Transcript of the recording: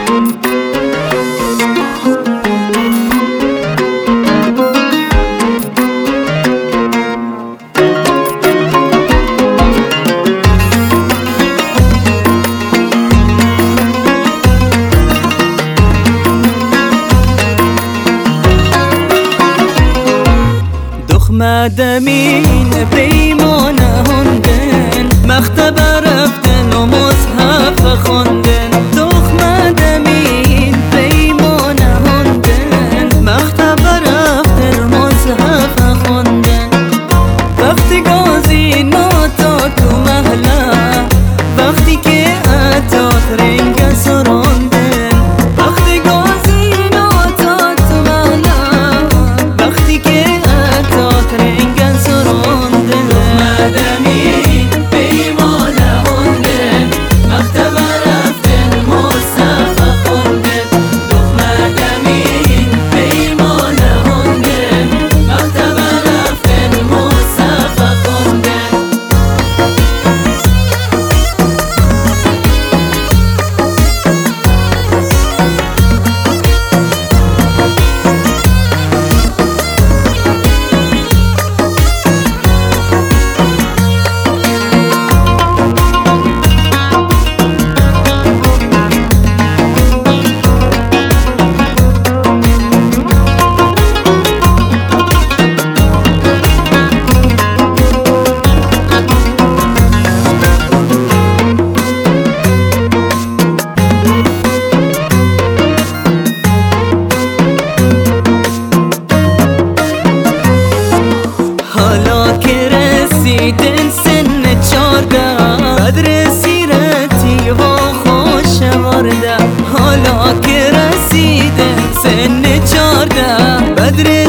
مدمین پیمانه هندن مختبه رفتن و مصحف خوندن دخمه دمین پیمانه هندن مختبه رفتن و مصحف خوندن وقتی گازی ناتا تو محله وقتی که اتات رنگ سراندن وقتی گازی ناتا تو محله وقتی که رنگن سراندن مدمین پیمانه هندن مختبه رفتن مصحف خوندن مدمین پیمانه هندن مختبه رفتن مصحف خوندن رسیدن سن 14 بدر سیرتی و خوش ورده حالا که رسیدن سن 14 بدر